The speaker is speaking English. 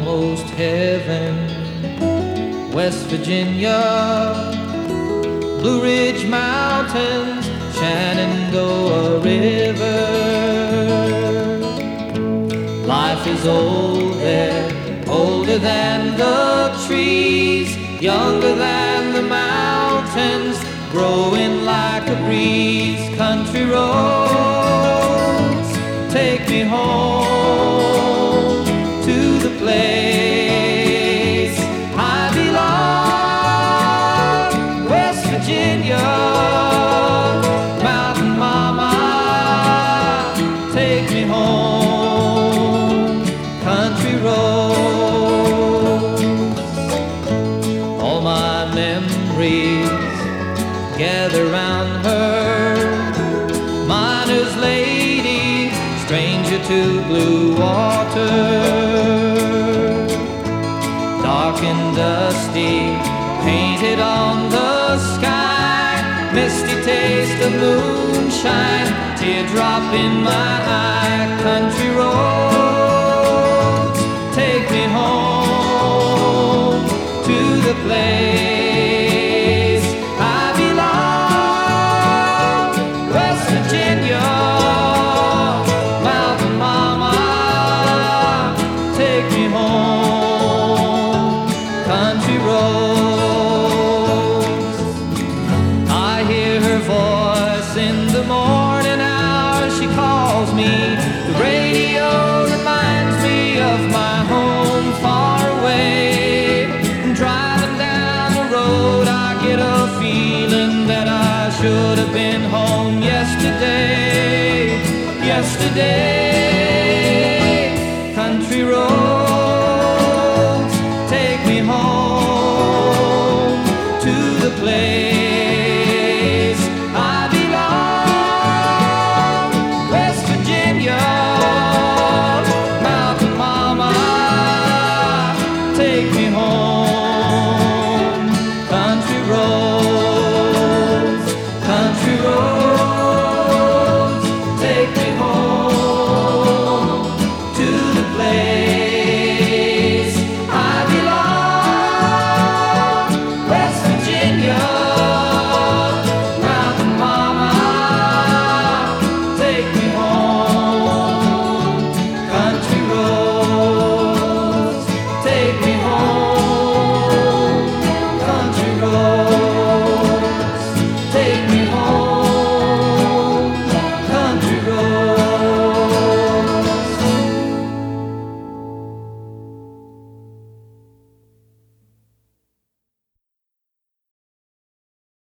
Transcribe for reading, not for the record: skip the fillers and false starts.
almost heaven. West Virginia, Blue Ridge Mountains, Shenandoah River. Life is old there, older than the trees, younger than the mountains, growing like a breeze. Country roads take me home to the place I belong. West Virginia, Mountain Mama, take me home. Country roads, all my memories gather round her. Miner's lady, stranger to blue water. Dark and dusty, painted on the sky. Misty taste of moonshine, teardrop in my eye. Country roads take me home to the place I belong. West Virginia, Mountain Mama, take me home. Country roads, I hear her voice in the morning hours. She calls me. The radio reminds me of my home far away. Driving down the road, I get a feeling that I should have been home yesterday. Yesterday.